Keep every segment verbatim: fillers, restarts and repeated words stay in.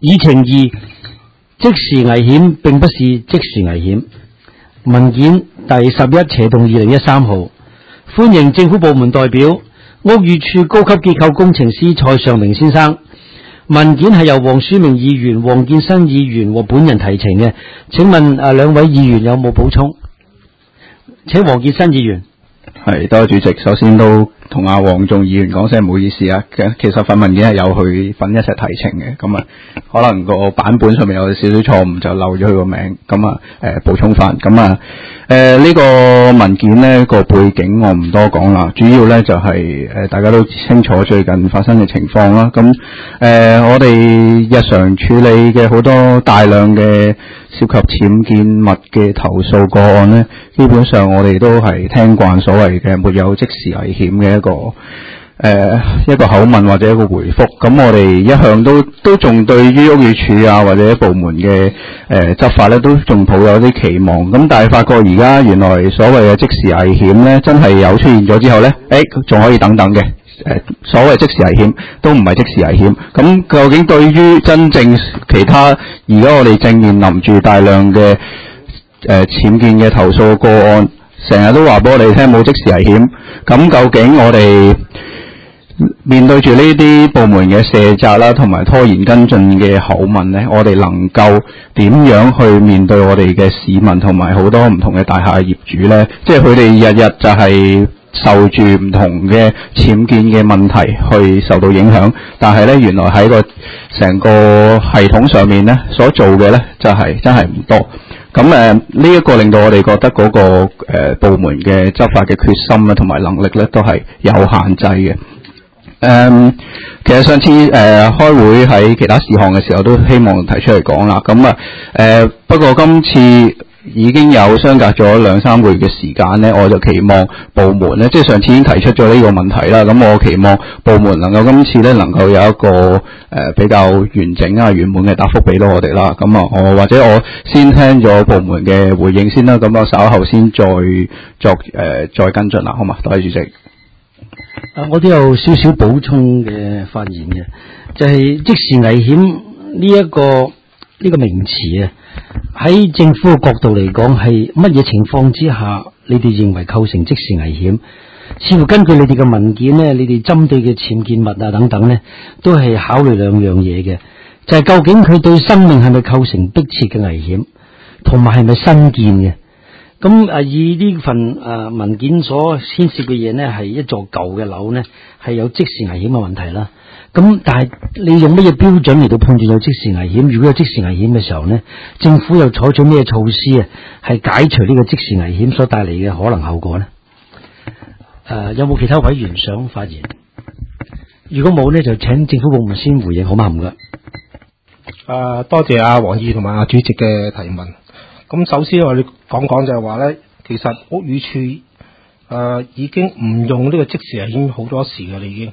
議程二，即時危險並不是即時危險。文件第十一斜同二零一三號，歡迎政府部門代表屋宇署高級結構工程師蔡尚明先生。文件係由黃書明議員、黃建新議員和本人提呈嘅。請問啊，兩位議員有冇補充？請黃建新議員。 係，多謝主席。首先都同阿黃仲議員講聲唔好意思啊。其實份文件係有佢份一齊提呈嘅，咁啊可能個版本上面有少少錯誤，就漏咗佢個名，咁啊誒補充翻。咁啊誒呢個文件呢個背景我唔多講啦，主要呢就係、是、誒、呃、大家都清楚最近發生嘅情況啦。咁誒、呃、我哋日常處理嘅好多大量嘅涉及僭建物嘅投訴個案呢，基本上我哋都係聽慣所謂嘅沒有即時危險嘅一個誒、呃、一個口吻或者一個回覆。咁我哋一向都都仲對於屋宇署啊或者部門嘅誒、呃、執法咧都仲抱有啲期望。咁但係發覺而家原來所謂嘅即時危險呢，真係有出現咗之後呢，誒仲可以等等嘅。誒，所謂即時危險都唔係即時危險。咁究竟對於真正其他而家我哋正面臨住大量嘅誒僭建嘅投訴個案，成日都話俾我哋聽冇即時危險。咁究竟我哋面對住呢啲部門嘅卸責啦，同埋拖延跟進嘅口吻呢，我哋能夠點樣去面對我哋嘅市民同埋好多唔同嘅大廈業主呢？即係佢哋日日就係、是。受住唔同嘅僭建嘅問題去受到影響，但係咧原來喺個成個系統上面咧所做嘅咧就係、是、真係唔多。咁誒呢一個令到我哋覺得嗰、那個誒、呃、部門嘅執法嘅決心咧同埋能力咧都係有限制嘅。誒、嗯，其實上次誒、呃、開會喺其他事項嘅時候都希望提出嚟講啦。咁啊誒不過今次。已經有相隔咗兩三個月嘅時間呢，我就期望部門呢，即係上次已經提出咗呢個問題啦。咁我期望部門能夠今次呢能夠有一個誒、呃、比較完整啊圓滿嘅答覆俾到我哋啦。咁啊，我或者我先聽咗部門嘅回應先啦。咁我稍後先再作誒、呃、再跟進啦，好嘛？多謝主席。 啊，我都有少少補充嘅發言嘅，就係、是、即時危險呢一個呢、這個名詞啊。喺政府嘅角度嚟講，係乜嘢情況之下，你哋認為構成即時危險？似乎根據你哋嘅文件呢，你哋針對嘅僭建物啊等等呢，都係考慮兩樣嘢嘅，就係、是、究竟佢對生命係咪構成迫切嘅危險，同埋係咪新建嘅？咁啊，以呢份啊文件所牽涉嘅嘢呢，係一座舊嘅樓呢，係有即時危險嘅問題啦。咁但係你用乜嘢標準嚟到判斷有即時危險？如果有即時危險嘅時候呢，政府又採取咩措施啊？係解除呢個即時危險所帶嚟嘅可能後果呢？誒、呃，有冇其他委員想發言？如果冇呢，就請政府部門先回應，好嗎？唔該。 誒，多謝阿黃議員同埋阿主席嘅提問。咁首先我哋講講就係話呢，其實屋宇署誒、呃、已經唔用呢個即時危險好多時嘅啦，已經。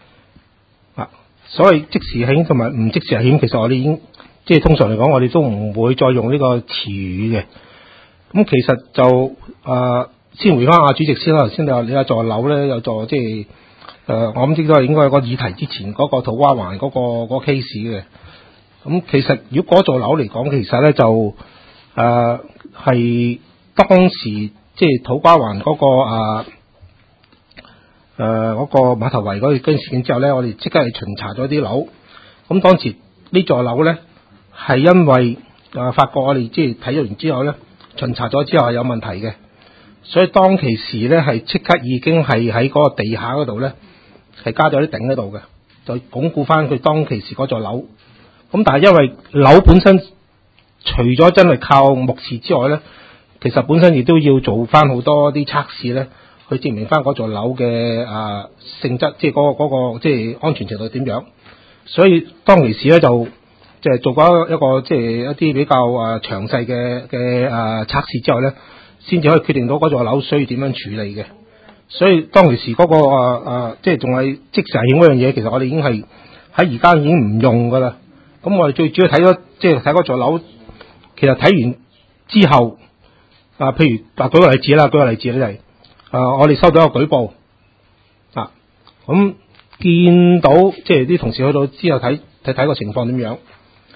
所謂即時危險同埋唔即時危險，其實我哋已經即係通常嚟講，我哋都唔會再用呢個詞語嘅。咁其實就誒、呃，先回翻阿主席先啦。頭先你話你有座樓咧，有座即係誒，我諗呢個係應該有個議題之前嗰個土瓜灣嗰、嗰個、嗰個 case 嘅。咁其實如果嗰座樓嚟講，其實咧就誒係、呃、當時即係土瓜灣嗰、嗰個誒。誒、呃，嗰、那個碼頭圍嗰件事件之後咧，我哋即刻係巡查咗啲樓。咁當時呢座樓咧，係因為誒、呃、發覺我哋即係睇咗完之後咧，巡查咗之後係有問題嘅，所以當其時咧係即刻已經係喺嗰個地下嗰度咧係加咗啲頂喺度嘅，就鞏固翻佢當其時嗰座樓。咁但係因為樓本身除咗真係靠目視之外咧，其實本身亦都要做翻好多啲測試咧。去證明翻嗰座樓嘅啊性質，即係嗰個嗰、嗰個即係安全程度點樣。所以當其時咧就即係做過一個即係一啲比較啊詳細嘅嘅啊測試之後咧，先至可以決定到嗰座樓需要點樣處理嘅。所以當其時嗰、嗰個啊啊即係仲係即時危險嗰樣嘢，其實我哋已經係喺而家已經唔用噶啦。咁我哋最主要睇咗即係睇嗰座樓，其實睇完之後啊，譬如嗱舉個例子啦，舉個例子咧就係。啊、呃！我哋收到一個舉報啊，咁見到即係啲同事去到之後睇睇睇個情況點樣，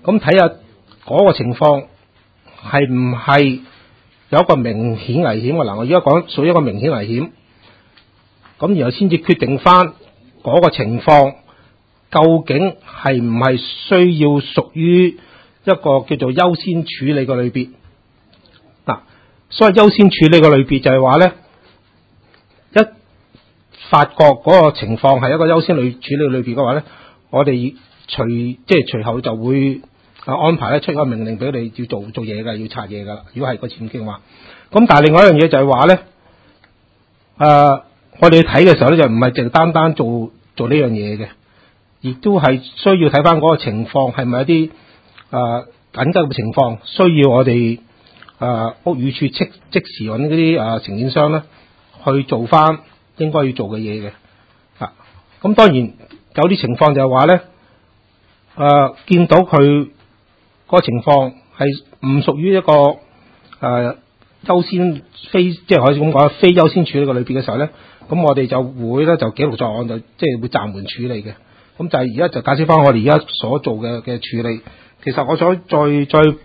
咁睇下嗰個情況係唔係有一個明顯危險嘅。嗱，我而家講屬於一個明顯危險，咁然後先至決定翻嗰個情況究竟係唔係需要屬於一個叫做優先處理嘅類別。嗱，所謂優先處理嘅類別就係話咧，一發覺嗰個情況係一個優先類處理類別嘅話咧，我哋隨即係隨後就會啊安排咧出一個命令俾你要做做嘢㗎，要拆嘢㗎啦。如果係個僭建話，咁但係另外一樣嘢就係話咧，誒、呃、我哋睇嘅時候咧就唔係淨單單做做呢樣嘢嘅，亦都係需要睇翻嗰個情況係咪一啲誒緊急嘅情況，需要我哋誒、呃、屋宇署即即時揾嗰啲誒承建商咧去做翻應該要做嘅嘢嘅。啊，咁當然有啲情況就係話咧，誒、呃、見到佢個情況係唔屬於一個誒、呃、優先非即係可以咁講非優先處理個類別嘅時候咧，咁我哋就會咧就記錄在案，就即係會暫緩處理嘅。咁就係而家就解釋翻我哋而家所做嘅嘅處理。其實我想再再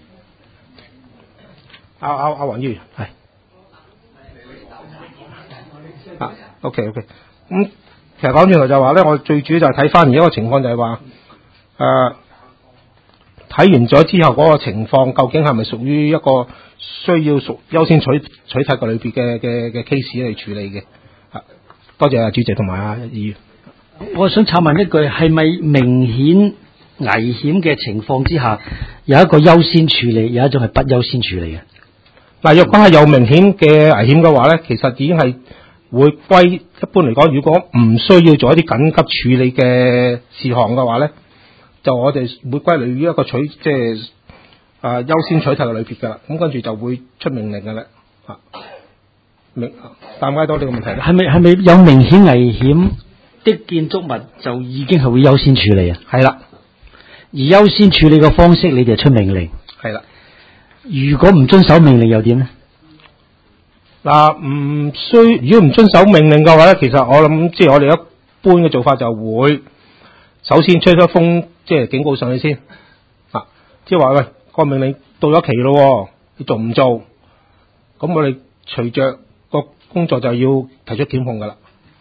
阿阿阿黃議員係啊 OK OK 咁、嗯、其實講轉頭就話咧，我最主要就係睇翻而家個情況就係話誒睇完咗之後嗰個情況究竟係咪屬於一個需要屬優先取取締個類別嘅嘅嘅 case 嚟處理嘅。啊，多謝阿主席同埋阿議員。 我想插問一句，係咪明顯危險嘅情況之下，有一個優先處理，有一種係不優先處理嘅？ 嗱，若果係有明顯嘅危險嘅話咧，其實已經係會歸一般嚟講，如果唔需要做一啲緊急處理嘅事項嘅話咧，就我哋會歸類於一個取即係啊優先取締嘅類別㗎啦。咁跟住就會出命令㗎啦。啊，明答唔答到呢個問題咧？ 係咪係咪有明顯危險的建築物就已經係會優先處理啊？ 係啦， 而優先處理嘅方式，你哋出命令。 係啦。 如果唔遵守命令又點咧？ 嗱，唔需如果唔遵守命令嘅話咧，其實我諗即係我哋一般嘅做法就會首先出咗封即係警告上去先，啊，即係話喂個命令到咗期咯，你做唔做？咁我哋隨着個工作就要提出檢控噶啦。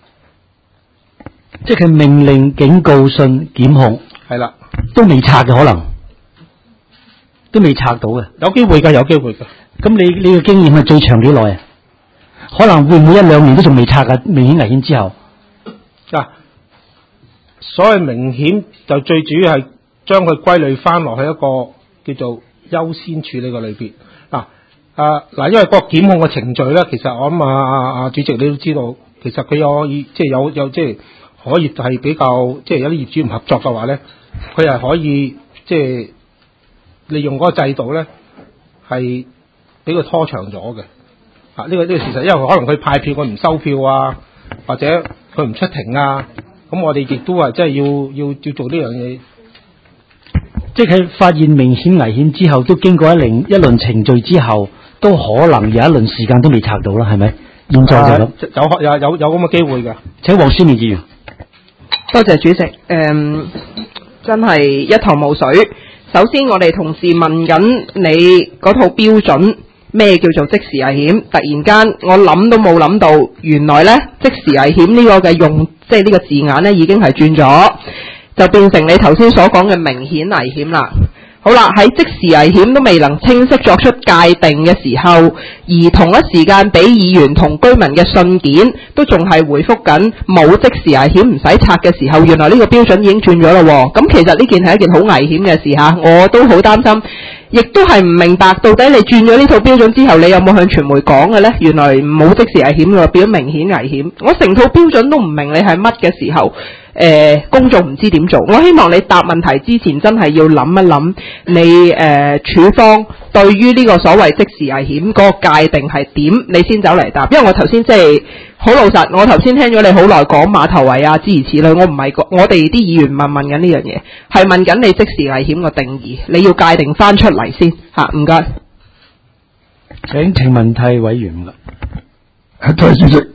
即係命令、警告信、檢控， 係啦， 都未拆嘅可能，都未拆到嘅。 有機會㗎，有機會㗎。 咁你你嘅經驗係最長幾耐啊？可能會唔會一兩年都仲未拆㗎？明顯危險之後， 嗱、啊，所謂明顯就最主要係將佢歸類翻落去一個叫做優先處理嘅類別。嗱啊嗱，因為個檢控嘅程序咧，其實我諗啊啊啊主席你都知道，其實佢有可以即係有有即係可以係比較即係有啲業主唔合作嘅話咧，佢係可以即係利用嗰個制度咧，係俾佢拖長咗嘅。啊！呢、這個呢、這個事實，因為可能佢派票佢唔收票啊，或者佢唔出庭啊，咁我哋亦都話即係要要要做呢樣嘢。 即係發現明顯危險之後，都經過一輪一輪程序之後，都可能有一輪時間都未拆到啦，係咪？現在就咁、 啊、有有有有咁嘅機會㗎。 請黃書面議員。 多謝主席。誒、嗯，真係一頭霧水。首先，我哋同事問緊你嗰套標準。咩叫做即時危險？突然間我諗都冇諗到，原來呢即時危險呢個嘅用，即係呢個字眼呢已經係轉咗，就變成你頭先所講嘅明顯危險啦。好啦，喺即時危險都未能清晰作出界定嘅時候，而同一時間俾議員同居民嘅信件都仲係回覆緊冇即時危險唔使拆嘅時候，原來呢個標準已經轉咗咯。咁其實呢件係一件好危險嘅事吓，我都好擔心。亦都係唔明白，到底你轉咗呢套標準之後，你有冇向傳媒講嘅呢？原來冇即時危險嘅，變咗明顯危險。我成套標準都唔明你係乜嘅時候，誒、呃，公眾唔知點做。我希望你答問題之前，真係要諗一諗，你誒、呃、處方對於呢個所謂即時危險嗰個界定係點，你先走嚟答。因為我頭先即係好老實，我頭先聽咗你好耐講馬頭圍啊諸如此類，我唔係講我哋啲議員問問緊呢樣嘢，係問緊你即時危險個定義，你要界定翻出嚟先吓，唔該。 請請問題委員啦。 多謝主席。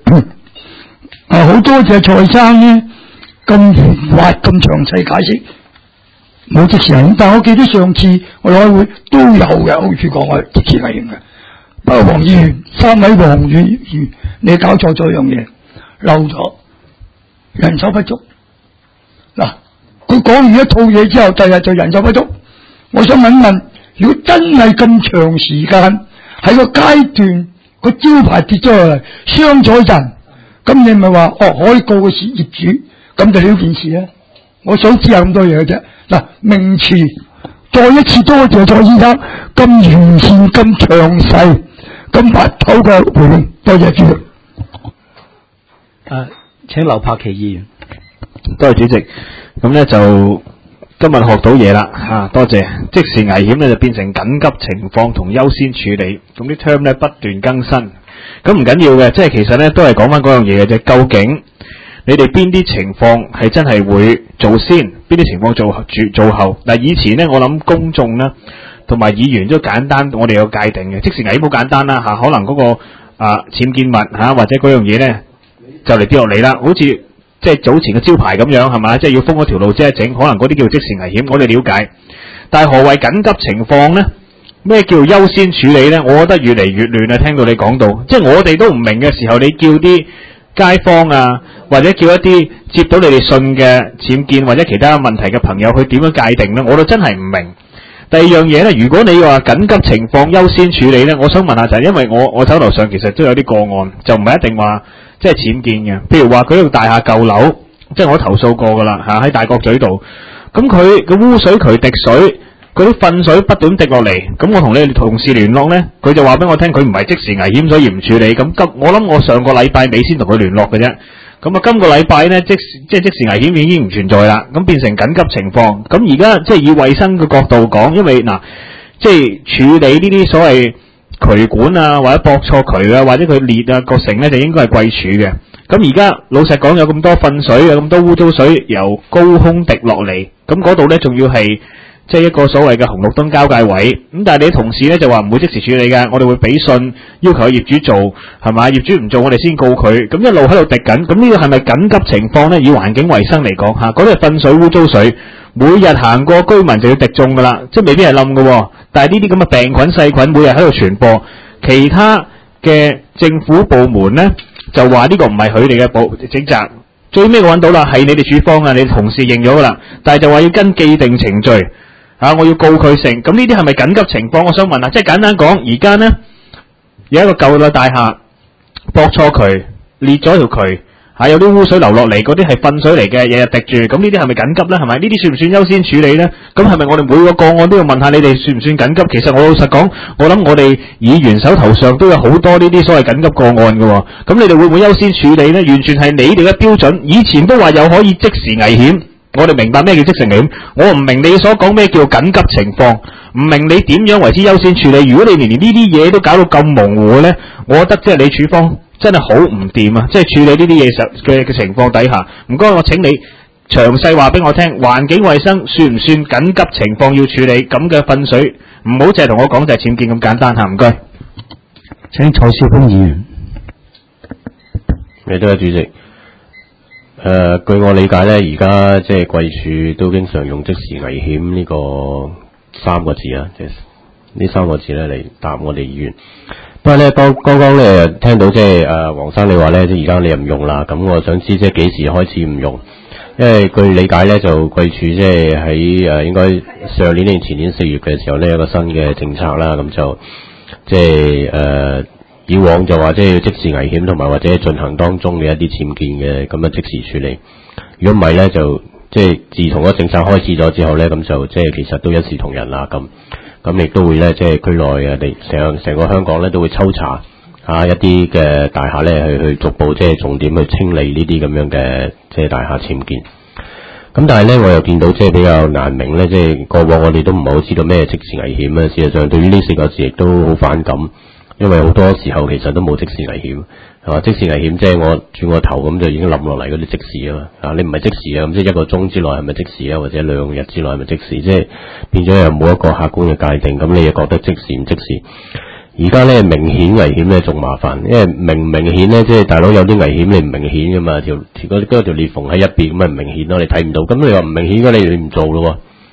啊，好多謝蔡生呢咁圓滑咁詳細解釋。 冇即時危險，但我記得上次我哋開會都有嘅，好似講係即時危險嘅。不過黃議員，三位黃議員，你搞錯咗一樣嘢，漏咗人手不足。嗱，佢講完一套嘢之後，第日就人手不足。我想問一問，如果真係咁長時間喺個階段個招牌跌咗落嚟，傷咗人，咁你咪話哦可以告個業主，咁就呢件事咧？我想知下咁多嘢嘅啫。嗱，名詞再一次多謝蔡先生咁完善、咁詳細、咁密透嘅回應，多謝主席。 誒，請劉柏祺議員。 多謝主席。咁咧就今日學到嘢啦嚇，多謝。即時危險咧就變成緊急情況同優先處理，咁啲 term 咧不斷更新。咁唔緊要嘅，即係其實咧都係講翻嗰樣嘢嘅啫。究竟你哋邊啲情況係真係會做先，邊啲情況做住做後？嗱，以前咧我諗公眾咧同埋議員都簡單，我哋有界定嘅。即時危險好簡單啦嚇，可能嗰、嗰個啊僭建物嚇、啊、或者嗰樣嘢咧就嚟跌落嚟啦，好似即係早前嘅招牌咁樣係嘛，即係要封嗰條路即係整，可能嗰啲叫即時危險，我哋了解。但係何謂緊急情況咧？咩叫優先處理咧？我覺得越嚟越亂啊！聽到你講到，即係我哋都唔明嘅時候，你叫啲街坊啊，或者叫一啲接到你哋信嘅僭建或者其他問題嘅朋友去點樣界定咧？我都真係唔明。第二樣嘢咧，如果你話緊急情況優先處理咧，我想問下就係因為我我手頭上其實都有啲個案，就唔係一定話即係僭建嘅。譬如話佢呢個大廈舊樓，即係我投訴過㗎啦嚇，喺大角咀度，咁佢個污水渠滴水。嗰啲糞水不斷滴落嚟，咁我同你哋同事聯絡咧，佢就話俾我聽，佢唔係即時危險，所以唔處理。咁今我諗我上個禮拜尾先同佢聯絡嘅啫。咁啊，今個禮拜咧，即即係即時危險已經唔存在啦，咁變成緊急情況。咁而家即係以衛生嘅角度講，因為嗱，即係處理呢啲所謂渠管啊，或者駁錯渠啊，或者佢裂啊個成咧，就應該係貴處嘅。咁而家老實講，有咁多糞水，有咁多污糟水由高空滴落嚟，咁嗰度咧仲要係。即係一個所謂嘅紅綠燈交界位，咁但係你啲同事咧就話唔會即時處理嘅，我哋會俾信要求業主做，係嘛？業主唔做，我哋先告佢，咁一路喺度滴緊，咁呢個係咪緊急情況咧？以環境衛生嚟講嚇，嗰啲係糞水污糟水，每日行過居民就要滴中㗎啦，即係未必係冧㗎，但係呢啲咁嘅病菌細菌每日喺度傳播，其他嘅政府部門咧就話呢個唔係佢哋嘅保職責，最尾我揾到啦，係你哋處方啊，你哋同事認咗㗎啦，但係就話要跟既定程序。啊！我要告佢成，咁呢啲係咪緊急情況？我想問下，即係簡單講，而家呢有一個舊嘅大廈駁錯渠，裂咗條渠，嚇、啊、有啲污水流落嚟，嗰啲係糞水嚟嘅，日日滴住，咁呢啲係咪緊急呢？係咪？呢啲算唔算優先處理呢？咁係咪我哋每個個案都要問下你哋算唔算緊急？其實我老實講，我諗我哋議員手頭上都有好多呢啲所謂緊急個案嘅、哦，咁你哋會唔會優先處理呢？完全係你哋嘅標準，以前都話有可以即時危險。我哋明白咩叫即時危險，我唔明你所講咩叫緊急情況，唔明你點樣為之優先處理。如果你連連呢啲嘢都搞到咁模糊咧，我覺得即係你處方真係好唔掂啊！即係處理呢啲嘢實嘅嘅情況底下，唔該我請你詳細話俾我聽，環境衛生算唔算緊急情況要處理咁嘅糞水？唔好淨係同我講就係僭建咁簡單嚇，唔該。 請蔡少峰議員。 你多謝主席。誒、呃，據我理解咧，而家即係貴處都經常用即時危險呢個三個字啊，即係呢三個字咧嚟答我哋議員。不過咧，剛剛剛咧聽到即係誒黃生你話咧，即係而家你又唔用啦，咁我想知即係幾時開始唔用？因為據理解咧，就貴處即係喺誒應該上年定前年四月嘅時候咧，有個新嘅政策啦，咁就即係誒。呃以往就話即係要即時危險同埋或者進行當中嘅一啲僭建嘅咁嘅即時處理。如果唔係咧，就即係自從嗰政策開始咗之後咧，咁就即係其實都一視同仁啦。咁咁亦都會咧，即係區內嘅地成成個香港咧都會抽查啊一啲嘅大廈咧，去去逐步即係重點去清理呢啲咁樣嘅即係大廈僭建。咁但係咧，我又見到即係比較難明咧，即係過往我哋都唔係好知道咩即時危險啊。事實上，對於呢四個字亦都好反感。因為好多時候其實都冇即時危險，係嘛？即時危險即係我轉個頭咁就已經冧落嚟嗰啲即時啊嘛，啊你唔係即時啊，咁即係一個鐘之內係咪即時啊，或者兩日之內係咪即時？即係變咗又冇一個客觀嘅界定，咁你又覺得即時唔即時？而家咧明顯危險咧仲麻煩，因為明唔明顯咧，即係大佬有啲危險你唔明顯噶嘛，條嗰嗰條裂縫喺一邊咁咪唔明顯咯，你睇唔到，咁你話唔明顯嘅你你唔做咯，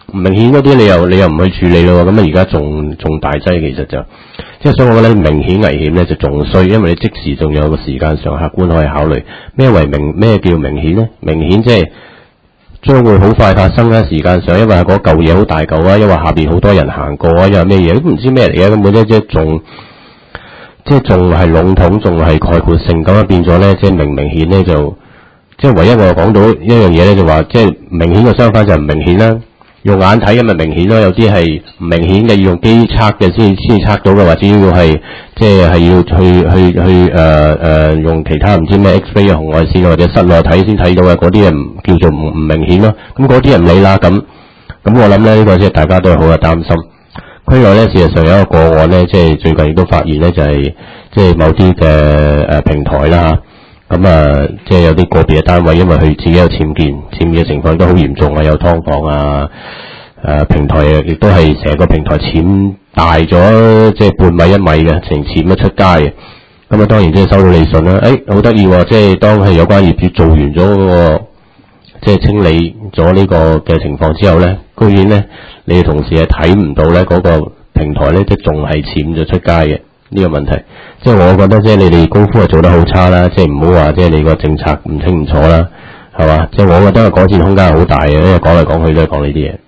唔明顯嗰啲你又你又唔去處理咯，咁啊而家仲仲大劑，其實就即係所以我覺得明顯危險咧就仲衰，因為你即時仲有個時間上客觀可以考慮咩為明咩叫明顯咧？明顯即係將會好快發生啦，時間上因為嗰嚿嘢好大嚿啊，因為下邊好多人行過啊，因為咩嘢都唔知咩嚟嘅，根本即即係仲即係仲係籠統，仲係概括性咁啊，變咗咧即係明明顯咧就即係唯一我講到一樣嘢咧就話即係明顯嘅相反就唔明顯啦。用眼睇嘅咪明顯咯，有啲係唔明顯嘅，要用機測嘅先先測到嘅，或者要係即係係要去去去誒誒、呃呃、用其他唔知咩 X-ray 紅外線或者室內睇先睇到嘅，嗰啲人叫做唔唔明顯咯。咁嗰啲人唔理啦，咁咁我諗咧呢、呢個即係大家都係好有擔心。區內咧事實上有一個個案咧，即係最近亦都發現咧就係即係某啲嘅誒平台啦。咁啊，即係有啲個別嘅單位，因為佢自己有僭建，僭建嘅情況都好嚴重啊，有劏房啊，誒、啊、平台亦都係成個平台僭大咗，即係半米一米嘅，成僭咗出街嘅。咁啊，當然即係收到利訊啦。誒，好得意喎！即係當係有關業主做完咗嗰、那個，即係清理咗呢個嘅情況之後咧，居然咧你哋同事係睇唔到咧嗰個平台咧，即係仲係僭咗出街嘅。呢個問題，即係我覺得即係你哋功夫係做得好差啦，即係唔好話即係你個政策唔清唔楚啦，係嘛？即係我覺得改善空間係好大嘅，因為講嚟講去都係講呢啲嘢。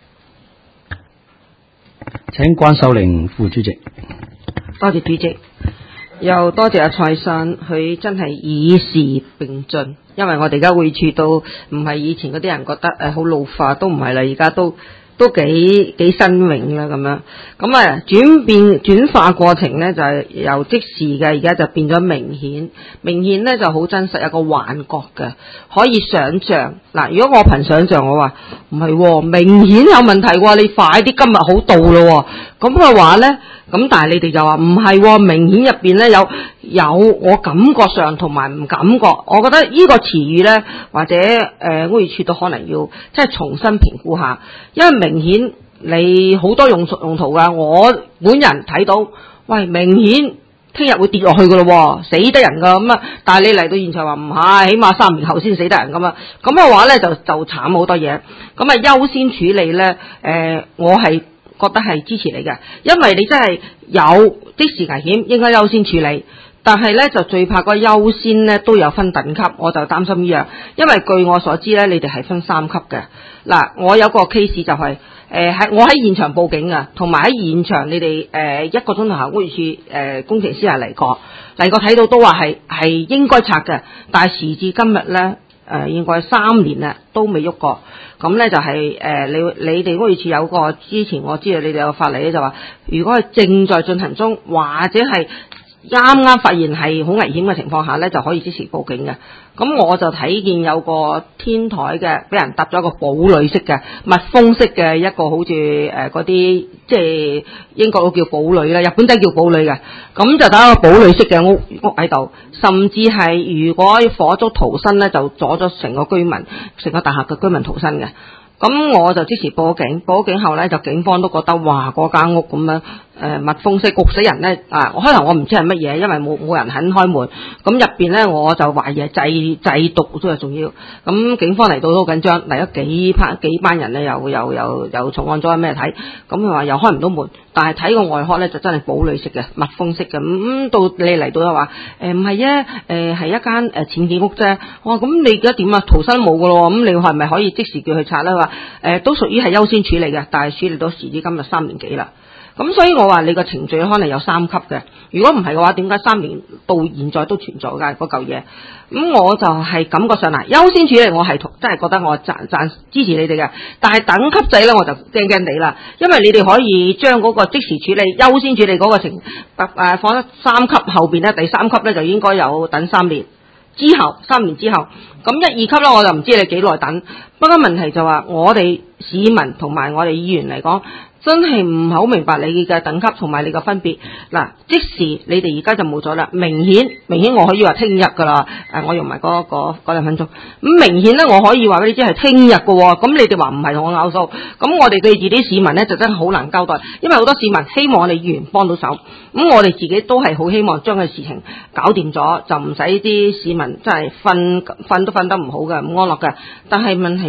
請關秀玲副主席。 多謝主席，又多謝阿蔡生，佢真係以時並進，因為我哋而家會處到唔係以前嗰啲人覺得誒好老化，都唔係啦，而家都。都幾幾新穎啦咁樣，咁啊轉變轉化過程咧就係、是、由即時嘅而家就變咗明顯，明顯咧就好真實，有個幻覺嘅，可以想像嗱。如果我憑想像，我話唔係，明顯有問題喎，你快啲今日好到咯，咁嘅話咧，咁但係你哋就話唔係，明顯入邊咧有有我感覺上同埋唔感覺，我覺得呢個詞語咧或者誒屋宇署都可能要即係重新評估下，因為明顯你好多用用途噶，我本人睇到，喂，明顯聽日會跌落去噶咯，死得人噶咁啊！但係你嚟到現場話唔係，起碼三年後先死得人咁啊！咁嘅話咧就就慘好多嘢，咁啊優先處理咧，誒、呃，我係覺得係支持你嘅，因為你真係有即時危險，應該優先處理。但係咧就最怕個優先咧都有分等級，我就擔心呢樣，因為據我所知咧，你哋係分三級嘅。嗱，我有個 case 就係誒喺我喺現場報警啊，同埋喺現場你哋誒、呃、一個鐘頭後屋宇署誒工程師係嚟過嚟過睇到都話係係應該拆嘅，但係時至今日咧誒應該三年啦都未喐過。咁咧就係、是、誒、呃、你你哋屋宇署有個之前我知道你哋有個法例咧就話，如果係正在進行中或者係啱啱發現係好危險嘅情況下咧，就可以即時報警嘅。咁我就睇見有個天台嘅，俾人搭咗一個堡壘式嘅密封式嘅一個好似誒嗰啲即係英國都叫堡壘啦，日本仔叫堡壘嘅。咁就打一個堡壘式嘅屋屋喺度，甚至係如果火燭逃生咧，就阻咗成個居民、成個大廈嘅居民逃生嘅。咁我就即時報警，報警後咧就警方都覺得哇嗰間屋咁樣誒、呃、密封式焗死人咧啊！我開頭我唔知係乜嘢，因為冇冇人肯開門。咁入邊咧我就懷疑係製製毒都係重要。咁警方嚟到都好緊張，嚟咗幾班幾班人咧，又又又又重案組咩睇？咁佢話又開唔到門，但係睇個外殼咧就真係堡壘式嘅密封式嘅。咁、嗯、到你嚟到又話誒唔係啊，誒係一間誒僭建屋啫。我話咁你而家點啊？逃生冇噶咯，咁你係咪可以即時叫佢拆咧？話誒、呃、都屬於係優先處理嘅，但係處理到時至今日三年幾啦。咁所以我話你個程序可能有三級嘅，如果唔係嘅話，點解三年到現在都存在㗎嗰嚿嘢？咁我就係感覺上嚟優先處理，我係真係覺得我贊贊支持你哋嘅。但係等級制咧，我就驚驚地啦，因為你哋可以將嗰個即時處理、優先處理嗰個程誒放喺三級後邊咧，第三級咧就應該有等三年之後，三年之後，咁一二級咧我就唔知你幾耐等。不過問題就話我哋市民同埋我哋議員嚟講，真係唔係好明白你嘅等級同埋你嘅分別。嗱，即時你哋而家就冇咗啦，明顯明顯我可以話聽日噶啦。誒，我用埋嗰嗰嗰兩分鐘。咁明顯咧，我可以話俾你知係聽日嘅喎。咁你哋話唔係同我拗數，咁我哋對自己市民咧就真係好難交代，因為好多市民希望我哋議員幫到手。咁我哋自己都係好希望將個事情搞掂咗，就唔使啲市民真係瞓瞓都瞓得唔好嘅，唔安樂嘅。但係問題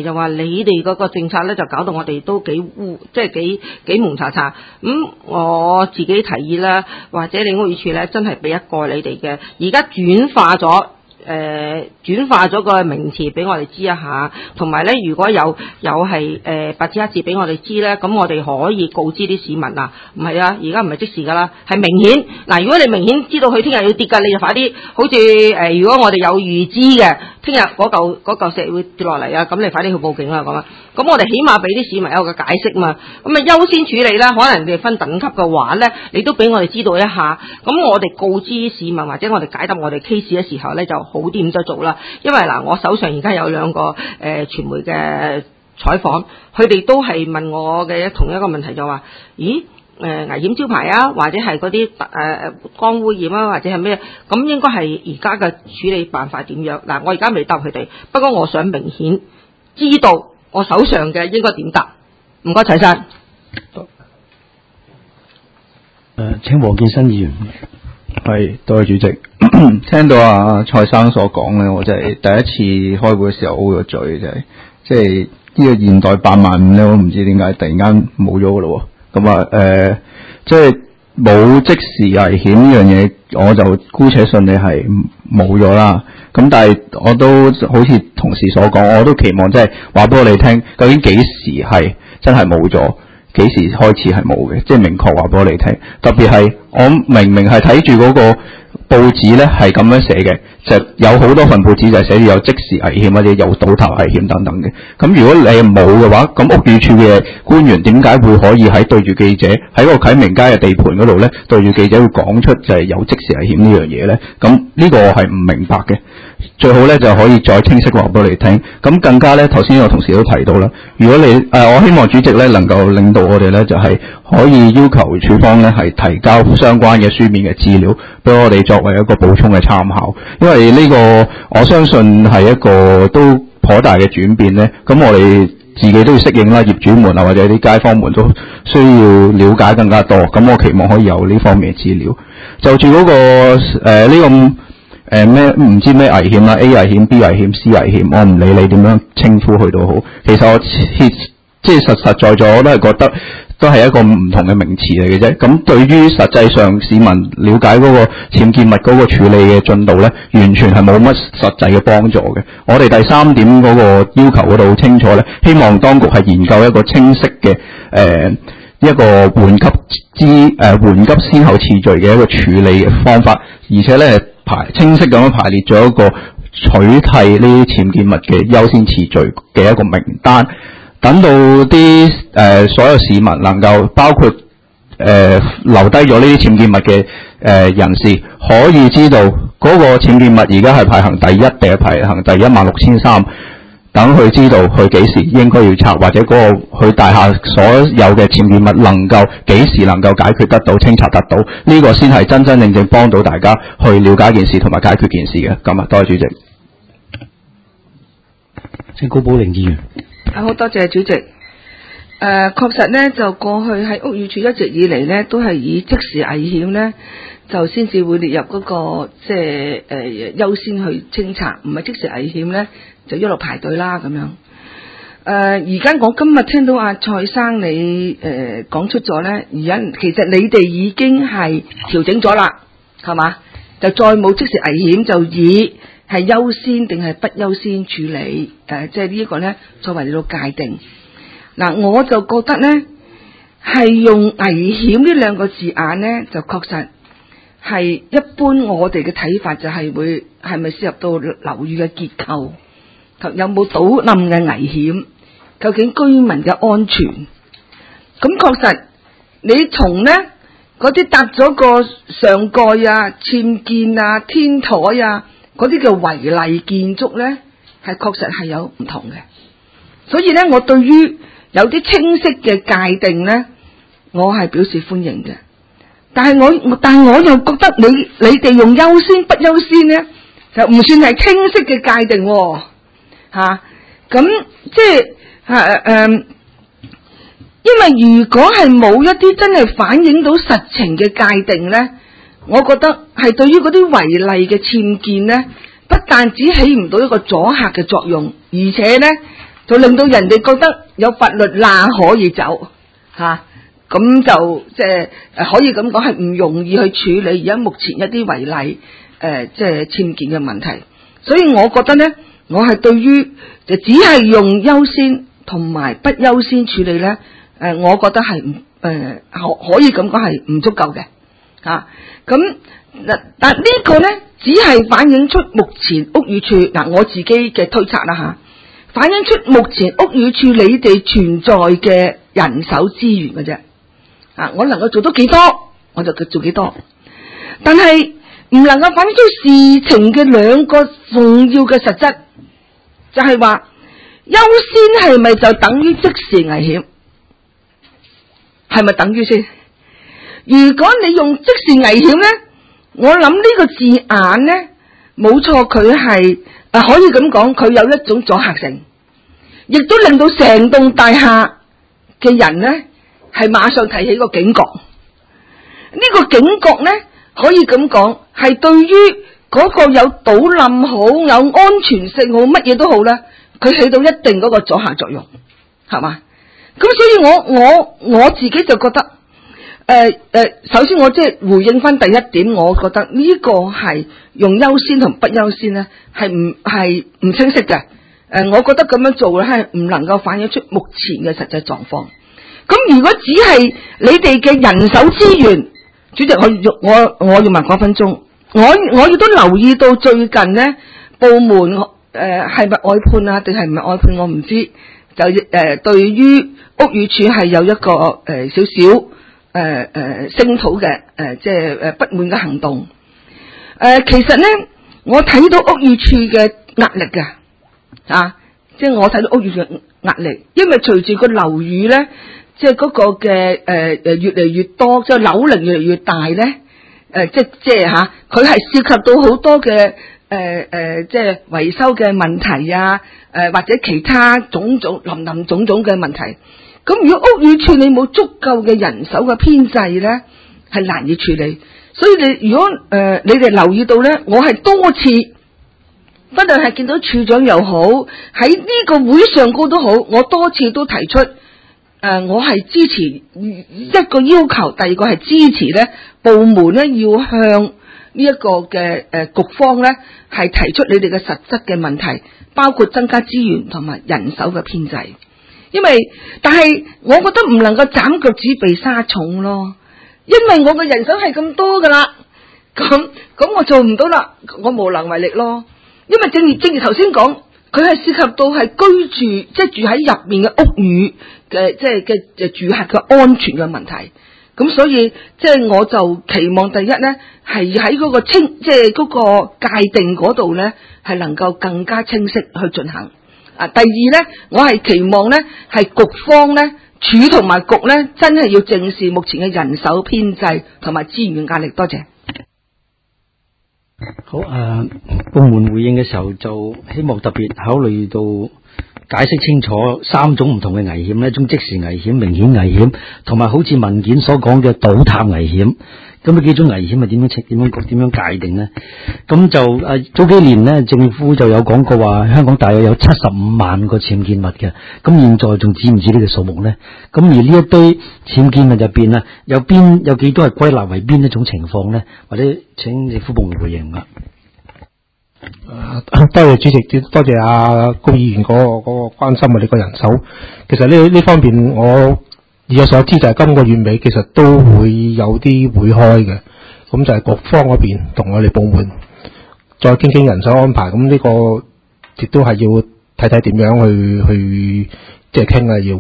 題就話你哋嗰個政策咧就搞到我哋都幾污，即係幾幾蒙查查。咁、嗯、我自己提議啦，或者你屋宇署咧真係俾一個你哋嘅，而家轉化咗。誒、呃、轉化咗個名詞俾我哋知一下，同埋咧如果有有係誒白紙黑字俾我哋知咧，咁我哋可以告知啲市民啊，唔係啊，而家唔係即時噶啦，係明顯嗱、呃。如果你明顯知道佢聽日要跌㗎，你就快啲，好似誒、呃、如果我哋有預知嘅，聽日嗰嚿嗰嚿石會跌落嚟啊，咁你快啲去報警啦咁啊。咁我哋起碼俾啲市民有個解釋嘛。咁啊優先處理啦，可能你哋分等級嘅話咧，你都俾我哋知道一下。咁我哋告知市民或者我哋解答我哋 case 嘅時候咧就。好啲咁就做啦，因為嗱，我手上而家有兩個誒、呃、傳媒嘅採訪，佢哋都係問我嘅同一個問題，就話：咦誒、呃、危險招牌啊，或者係嗰啲誒光污染啊，或者係咩？咁應該係而家嘅處理辦法點樣？嗱，我而家未答佢哋，不過我想明顯知道我手上嘅應該點答。唔該，齊生。 誒、呃，請黃建新議員。 係，多謝主席。聽到阿蔡生所講咧，我真係第一次開會嘅時候 O 咗嘴，就係即係呢個現代八萬五咧，我唔知點解突然間冇咗噶咯。咁啊誒，即係冇即時危險呢樣嘢，我就姑且信你係冇咗啦。咁但係我都好似同事所講，我都期望即係話俾我哋聽，究竟幾時係真係冇咗？幾時開始係冇嘅？即係明確話俾我哋聽。特別係我明明係睇住嗰個報紙咧，係咁樣寫嘅，就有好多份報紙就係寫住有即時危險或者有倒塌危險等等嘅。咁如果你冇嘅話，咁屋宇署嘅官員點解會可以喺對住記者喺個啟明街嘅地盤嗰度咧，對住記者會講出就係有即時危險呢樣嘢咧？咁呢個我係唔明白嘅。最好咧就可以再清晰話俾我哋聽。咁更加咧，頭先有同事都提到啦，如果你誒、呃，我希望主席咧能夠令到我哋咧就係、是、可以要求署方咧係提交相關嘅書面嘅資料俾我哋作為一個補充嘅參考，因為呢、這個我相信係一個都頗大嘅轉變咧。咁我哋自己都要適應啦，業主們啊或者啲街坊們都需要了解更加多。咁我期望可以有呢方面嘅資料。就住嗰、那個誒呢、呃這個。誒咩唔知咩危險啦 ，A 危險、B 危險、C 危險，我唔理你點樣稱呼佢都好。其實我即係實實在在我都係覺得都係一個唔同嘅名詞嚟嘅啫。咁對於實際上市民了解嗰個僭建物嗰個處理嘅進度咧，完全係冇乜實際嘅幫助嘅。我哋第三點嗰個要求嗰度好清楚咧，希望當局係研究一個清晰嘅誒、呃、一個緩急之誒緩急先後次序嘅一個處理嘅方法，而且咧。排清晰咁樣排列咗一個取締呢啲僭建物嘅優先次序嘅一個名單，等到啲誒、呃、所有市民能夠包括誒、呃、留低咗呢啲僭建物嘅誒、呃、人士，可以知道嗰個僭建物而家係排行第一定係排行第一萬六千三。等佢知道佢幾時應該要拆，或者嗰個佢大廈所有嘅僭建物能夠幾時能夠解決得到、清拆得到，呢、這個先係真真正正幫到大家去了解件事同埋解決件事嘅。咁啊，多謝主席。 請高寶玲議員。 啊，好多謝主席。誒、呃，確實咧，就過去喺屋宇署一直以嚟咧，都係以即時危險咧，就先至會列入嗰、那個即係誒優先去清拆，唔係即時危險咧。就一路排隊啦咁樣。誒、呃，而家我今日聽到阿蔡生你誒講、呃、出咗咧，而家其實你哋已經係調整咗啦，係嘛？就再冇即時危險，就以係優先定係不優先處理。誒、呃，即係呢一個咧作為你個界定。嗱、呃，我就覺得咧係用危險呢兩個字眼咧，就確實係一般我哋嘅睇法就係會係咪涉及到樓宇嘅結構？有冇倒冧嘅危險？究竟居民嘅安全？咁確實，你從呢嗰啲搭咗個上蓋啊、僭建啊、天台啊嗰啲嘅違例建築呢，係確實係有唔同嘅。所以呢，我對於有啲清晰嘅界定呢，我係表示歡迎嘅。但係我，但係我又覺得你你哋用優先不優先呢，就唔算係清晰嘅界定喎。吓，咁即係誒誒，因為如果係冇一啲真係反映到實情嘅界定咧，我覺得係對於嗰啲違例嘅僭建咧，不但只起唔到一個阻嚇嘅作用，而且咧， 就令到人哋覺得有法律罅可以走嚇，咁、啊、就即係誒可以咁講係唔容易去處理而家目前一啲違例誒即係僭建嘅問題。所以我覺得咧，我係對於就只係用優先同埋不優先處理咧，誒、呃，我覺得係唔誒可可以咁講係唔足夠嘅嚇。咁、啊、嗱，但呢個咧只係反映出目前屋宇署嗱、啊、我自己嘅推測啦嚇，反映出目前屋宇署你哋存在嘅人手資源嘅啫。啊，我能夠做到幾多，我就做幾多，但係唔能夠反映出事情嘅兩個重要嘅實質，就係話優先係咪就等於即時危險？係咪等於先？如果你用即時危險咧，我諗呢個字眼咧，冇錯，佢係誒可以咁講，佢有一種阻嚇性，亦都令到成棟大廈嘅人咧係馬上提起個警覺。呢、這個警覺咧，可以咁講，係對於嗰個有倒冧好、有安全性好、乜嘢都好咧，佢起到一定嗰個阻嚇作用，係嘛？咁所以我我我自己就覺得，誒、呃、誒、呃，首先我即係回應翻第一點，我覺得呢個係用優先同不優先咧，係唔係唔清晰嘅。誒、呃，我覺得咁樣做咧係唔能夠反映出目前嘅實際狀況。咁如果只係你哋嘅人手資源，主席，我我我要問嗰分鐘，我我亦都留意到最近呢部門誒係咪外判啊，定係唔係外判我唔知，就誒、呃、對於屋宇署係有一個誒、呃、少少誒誒聲討嘅誒即係誒不滿嘅行動。誒、呃、其實咧，我睇到屋宇署嘅壓力嘅啊，即係我睇到屋宇署嘅壓力，因為隨住個樓宇咧。即係嗰個嘅誒誒越嚟越多，即係樓齡越嚟越大咧，誒、呃、即即係吓，佢、啊、係涉及到好多嘅誒誒，即係維修嘅問題啊，誒、呃、或者其他種種林林種種嘅問題。咁如果屋宇署你冇足夠嘅人手嘅編制咧，係難以處理。所以你如果誒、呃、你哋留意到咧，我係多次，不論係見到處長又好，喺呢個會上高都好，我多次都提出。誒、呃，我係支持一個要求，第二個係支持咧部門咧要向呢一個嘅誒、呃、局方咧係提出你哋嘅實質嘅問題，包括增加資源同埋人手嘅編制。因為，但係我覺得唔能夠斬腳趾避沙蟲咯，因為我嘅人手係咁多噶啦，咁咁我做唔到啦，我無能為力咯。因為正如正如頭先講。佢係涉及到係居住，即係住喺入面嘅屋宇嘅，即係嘅嘅住客嘅安全嘅問題。咁所以即係我就期望第一咧，係喺嗰個清，即係嗰個界定嗰度咧，係能夠更加清晰去進行。啊，第二咧，我係期望咧，係局方咧，署同埋局咧，真係要正視目前嘅人手編制同埋資源嘅壓力。多謝。 好誒、呃，部門回應嘅時候就希望特別考慮到解釋清楚三種唔同嘅危險咧，一種即時危險、明顯危險，同埋好似文件所講嘅倒塌危險。咁呢幾種危險係點樣點樣點樣界定呢？咁就誒、呃、早幾年呢，政府就有講過話香港大約有七十五萬個僭建物嘅。咁現在仲止唔止呢個數目呢？咁而呢一堆僭建物入邊啊，有邊有幾多係歸納為邊一種情況呢？或者請政府部門回應啊。 誒，多謝主席，多謝阿高議員嗰、那個嗰、那個關心我哋個人手。其實呢呢方面我。以我所知就係今個月尾其實都會有啲會開嘅，咁就係局方嗰邊同我哋部門再傾傾人手安排，咁呢個亦都係要睇睇點樣去去即係傾啊要。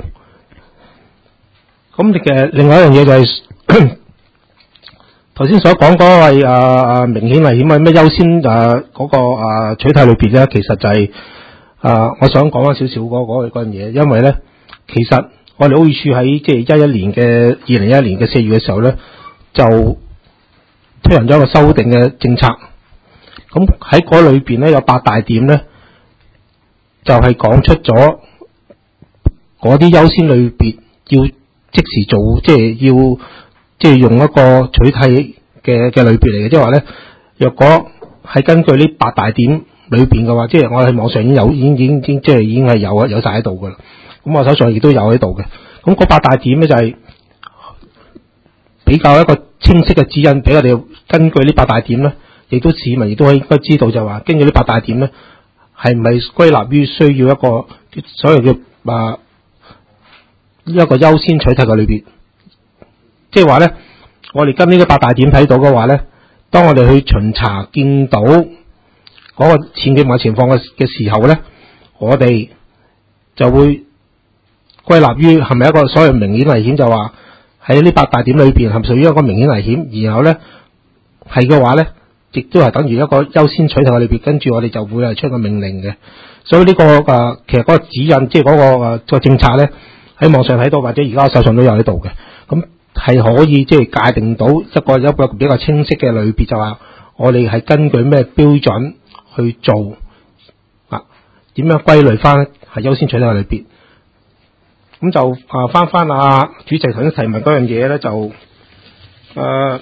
咁嘅另外一樣嘢就係頭先所講嗰位啊啊明顯危險啊咩優先啊嗰、那個啊取態裏邊咧，其實就係、是、啊我想講翻少少嗰嗰嗰樣嘢，因為咧其實。我哋屋宇署喺即係一一年嘅二零一一年嘅四月嘅時候咧，就推行咗一個修訂嘅政策。咁喺嗰裏邊咧有八大點咧，就係、是、講出咗嗰啲優先類別要即時做，即係要即係用一個取締嘅嘅類別嚟嘅，即係話咧，若果係根據呢八大點裏邊嘅話，即係我喺網上已經有，已經已經已經即係已經係有有晒喺度噶啦。咁我手上亦都有喺度嘅。咁嗰八大點咧就係比較一個清晰嘅指引，俾我哋根據呢八大點咧，亦都市民亦都應該知道就話，根據呢八大點咧，係唔係歸納於需要一個所謂嘅啊一個優先取締嘅裏邊，即係話咧，我哋跟呢個八大點睇到嘅話咧，當我哋去巡查見到嗰個僭建物情況嘅嘅時候咧，我哋就會歸納於係咪一個所謂明顯危險，就話喺呢八大點裏邊係咪屬於一個明顯危險，然後咧係嘅話咧，亦都係等於一個優先取締嘅裏邊，跟住我哋就會係出個命令嘅。所以呢、這個誒、呃，其實嗰個指引即係嗰個誒、呃這個政策咧，喺網上睇到或者而家我手上都有喺度嘅，咁係可以即係界定到一個一個比較清晰嘅類別，就話我哋係根據咩標準去做啊？點樣歸類翻係優先取締嘅類別？咁就啊翻翻啊主席頭先提問嗰樣嘢咧，就誒。呃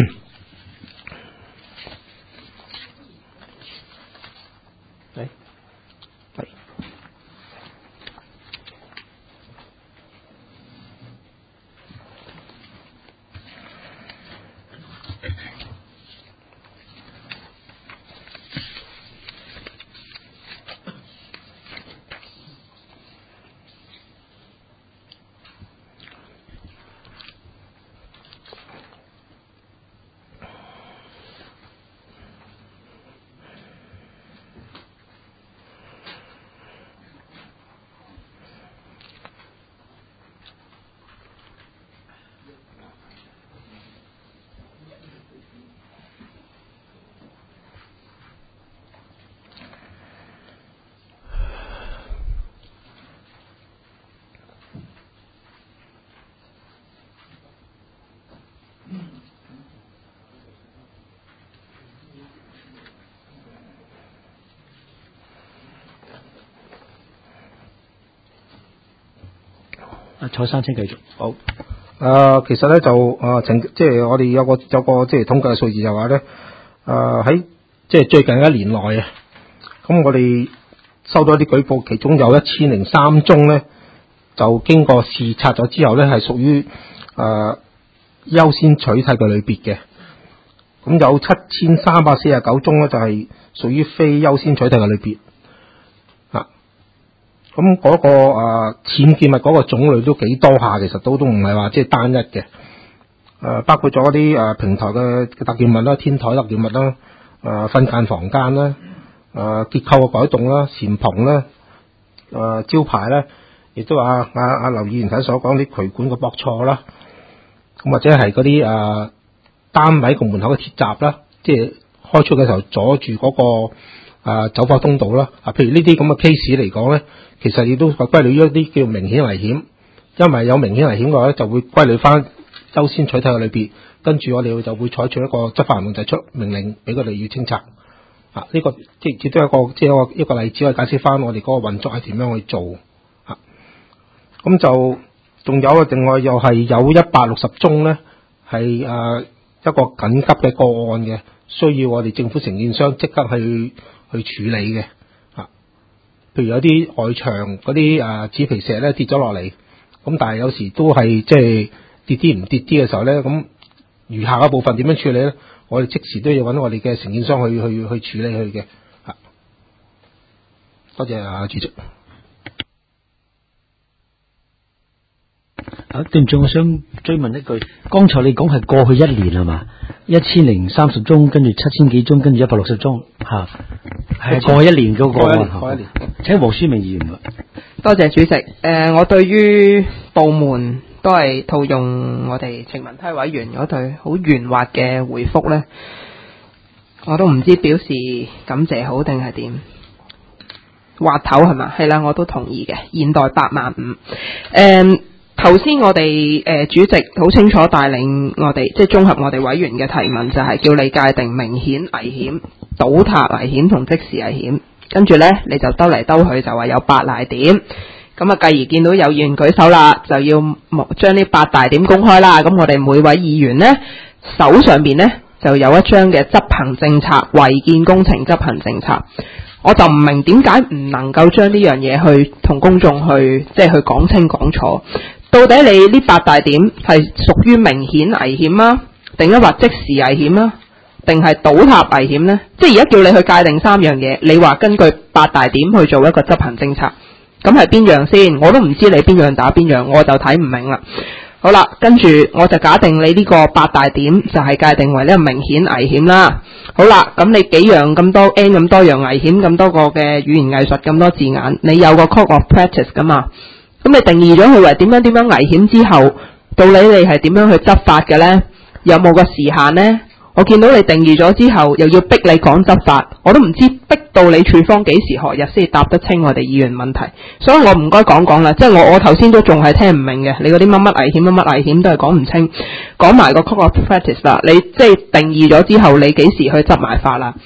阿蔡生請繼續。 好，誒、呃，其實咧就誒，曾、呃、即係我哋有個有個即係統計嘅數字就話咧，誒喺即係最近一年內啊，咁我哋收到一啲舉報，其中有一千零三宗咧，就經過視察咗之後咧，係屬於誒優先取締嘅類別嘅。咁有七千三百四十九宗咧，就係、是、屬於非優先取締嘅類別。咁嗰、那個誒僭建物嗰個種類都幾多下，其實都都唔係話即係單一嘅。誒、呃、包括咗嗰啲誒平台嘅特建物啦、天台特建物啦、誒瞓間房間啦、誒、呃、結構嘅改動啦、簷篷啦、誒、呃、招牌咧，亦都話阿阿劉議員頭所講啲渠管嘅駁錯啦，咁或者係嗰啲誒單位同門口嘅鐵閘啦，即係開出嘅時候阻住嗰、那個。啊，走火通道啦，啊，譬如呢啲咁嘅 case 嚟講咧，其實亦都係歸類於一啲叫明顯危險，因為有明顯危險嘅話咧，就會歸類翻優先取締嘅裏邊，跟住我哋就會採取一個執法行動，就出命令俾佢哋要清拆。啊，呢、這個即係亦都係一個即係一個一個例子，去解釋翻我哋嗰個運作係點樣去做。啊，咁就仲有啊，另外又係有一百六十宗咧，係啊一個緊急嘅個案嘅，需要我哋政府承建商即刻去。去處理嘅，啊，譬如有啲外牆嗰啲啊紙皮石咧跌咗落嚟，咁但係有時都係即係跌啲唔跌啲嘅時候咧，咁餘下嘅部分點樣處理咧？我哋即時都要揾我哋嘅承建商去去去處理佢嘅，啊，多謝啊主席。 啊，對唔住，我想追問一句，剛才你講係過去一年係嘛？一千零三十宗，跟住七千幾宗，跟住一百六十宗，吓係過去一年嗰、那個。過一年，過一年。請黃書明議員。 多謝主席。誒、呃，我對於部門都係套用我哋呈文批委員嗰對好圓滑嘅回覆咧，我都唔知表示感謝好定係點。滑頭係嘛？係啦，我都同意嘅。現代八萬五。誒。頭先我哋誒、呃、主席好清楚帶領我哋，即係綜合我哋委員嘅提問，就係、是、叫你界定明顯危險、倒塌危險同即時危險。跟住咧，你就兜嚟兜去就話有八大點。咁啊，繼而見到有議員舉手啦，就要將呢八大點公開啦。咁我哋每位議員呢，手上邊呢，就有一張嘅執行政策、違建工程執行政策。 我就唔明點解唔能夠將呢樣嘢去同公眾去即係去講清講楚。到底你呢八大點係屬於明顯危險啊，定係話即時危險啊，定係倒塌危險呢？即係而家叫你去界定三樣嘢，你話根據八大點去做一個執行政策，咁係邊樣先？我都唔知你邊樣打邊樣，我就睇唔明啦。好啦，跟住我就假定你呢個八大點就係界定為呢個明顯危險啦。好啦，咁你幾樣咁多 N 咁多樣危險，咁多個嘅語言藝術，咁多字眼，你有個 code of practice 噶嘛？咁你定義咗佢為點樣點樣危險之後，到底你係點樣去執法嘅呢？有冇個時限呢？我見到你定義咗之後，又要逼你講執法，我都唔知逼到你處方幾時學日先答得清我哋議員問題，所以我唔該講講啦，即係我我頭先都仲係聽唔明嘅，你嗰啲乜乜危險乜乜危險都係講唔清，講埋個 code of practice 啦，你即係定義咗之後，你幾時去執埋法啦？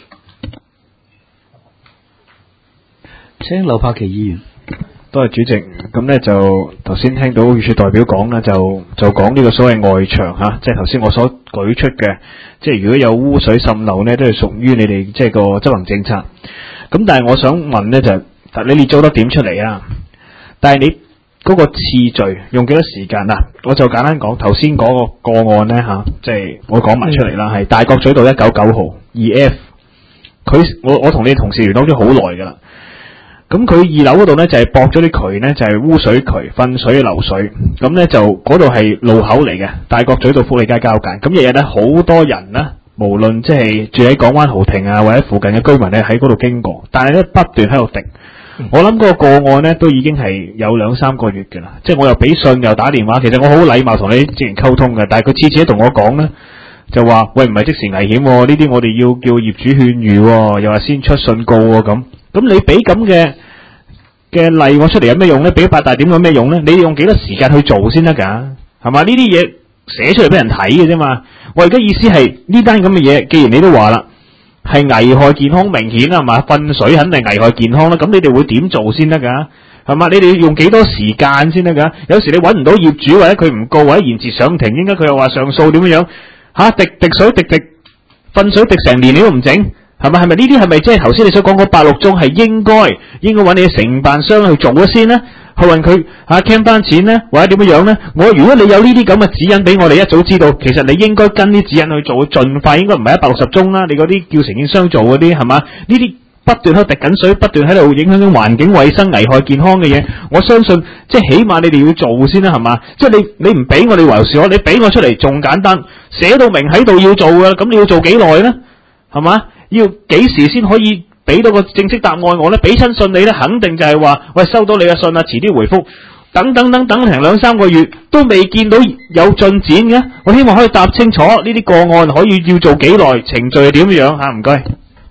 請劉柏祺議員。 多謝主席。咁咧就頭先聽到屋宇署代表講啦，就就講呢個所謂外牆嚇，即係頭先我所舉出嘅，即係如果有污水滲漏咧，都係屬於你哋即係個執行政策。咁但係我想問咧就係、是，你列咗得點出嚟啊？但係你嗰個次序用幾多時間啊？我就簡單講頭先嗰個個案咧嚇，即係我講埋出嚟啦，係、嗯、大角咀道一九九號二 F， 佢我我同你同事聯絡咗好耐㗎啦。咁佢二樓嗰度咧就係駁咗啲渠咧，就係、是、污水渠、糞水流水。咁咧就嗰度係路口嚟嘅，大角咀道福利街交界。咁日日咧好多人咧，無論即係住喺港灣豪庭啊，或者附近嘅居民咧喺嗰度經過，但係咧不斷喺度滴。嗯、我諗嗰個個案咧都已經係有兩三個月嘅啦。即係我又俾信又打電話，其實我好禮貌同你直情溝通嘅，但係佢次次都同我講咧，就話喂，唔係即時危險、啊，呢啲我哋要叫業主勸喻、啊，又話先出信告喎、啊、咁。咁你俾咁嘅嘅例我出嚟有咩用咧？俾八大點有咩用咧？你用幾多時間去做先得㗎？係嘛？呢啲嘢寫出嚟俾人睇嘅啫嘛。我而家意思係呢單咁嘅嘢，既然你都話啦，係危害健康明顯係嘛？糞水肯定危害健康啦。咁你哋會點做先得㗎？係嘛？你哋要用幾多時間先得㗎？有時你揾唔到業主，或者佢唔告，或者延遲上庭，應該佢又話上訴點樣樣嚇？滴滴水滴滴糞水滴成年你都唔整。係咪？係咪呢啲係咪即係頭先你所講嗰八六宗係應該應該揾你嘅承辦商去做咗先呢？去問佢嚇 claim 翻錢呢？或者點樣樣呢？我如果你有呢啲咁嘅指引俾我哋一早知道，其實你應該跟啲指引去做，盡快應該唔係一百六十宗啦。你嗰啲叫承建商做嗰啲係嘛？呢啲不斷喺度滴緊水，不斷喺度影響緊環境衛生、危害健康嘅嘢，我相信即係起碼你哋要做先啦，係嘛？即係你你唔俾我哋話事，我你俾我出嚟仲簡單，寫到明喺度要做㗎，咁你要做幾耐呢？係嘛？要幾時先可以俾到個正式答案我咧？俾親信你咧，肯定就係話喂，收到你嘅信啊，遲啲回覆，等等等等，停兩三個月都未見到有進展嘅。我希望可以答清楚呢啲個案可以要做幾耐，程序係點樣吓？唔該。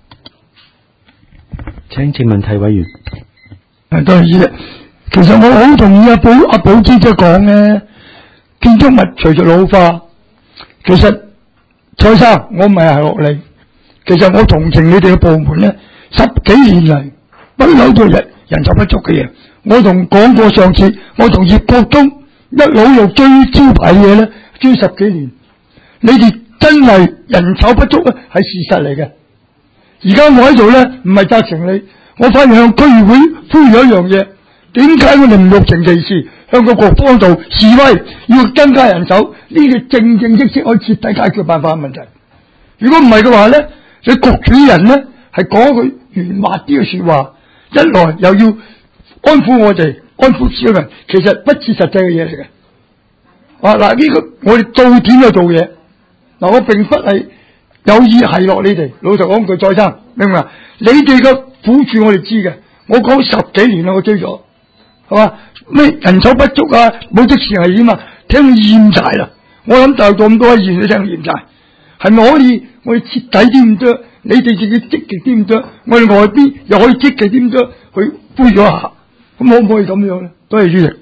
請請問題委員。 誒，多謝。其實我好同意阿寶阿寶姐姐講嘅，建築物隨住老化，其實蔡生我唔係係落嚟。其實我同情你哋嘅部門咧，十幾年嚟不嬲都人人手不足嘅嘢。我同講過上次，我同葉國忠一路又追招牌嘢咧，追十幾年。你哋真係人手不足啊，係事實嚟嘅。而家我喺度咧，唔係責成你，我反而向區議會呼籲一樣嘢：點解我哋唔欲情其事，向個局方度示威，要增加人手？呢個正正式式可以徹底解決辦法嘅問題。如果唔係嘅話咧，你局主人咧係講一句圓滑啲嘅說話，一來又要安撫我哋，安撫市民，其實不切實際嘅嘢嚟嘅。啊嗱，呢個我哋做點就做嘢。嗱，我並不係有意奚落你哋，老實講句，再生明唔明啊？你哋嘅苦處我哋知嘅，我講十幾年啦，我追咗，係嘛？咩人手不足啊，冇即時危險啊，聽到厭晒啦。我諗就咁多議員都聽到厭晒，係咪可以？我哋徹底啲咁多，你哋自己積極啲咁多，我哋外邊又可以積極啲咁多去呼咗下，咁可唔可以咁樣咧？多謝主席。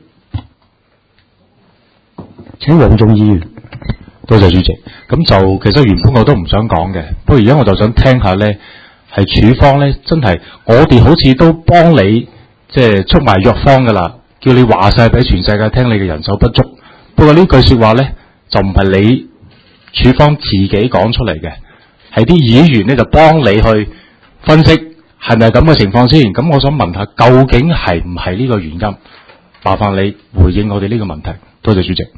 請黃仲議員。 多謝主席。咁就其實原本我都唔想講嘅，不過而家我就想聽下咧，係處方咧真係我哋好似都幫你即係出埋藥方噶啦，叫你話晒俾全世界聽你嘅人手不足。不過呢句說話咧就唔係你處方自己講出嚟嘅。係啲議員咧就幫你去分析係咪咁嘅情況先？咁我想問下，究竟係唔係呢個原因？麻煩你回應我哋呢個問題。多謝主席。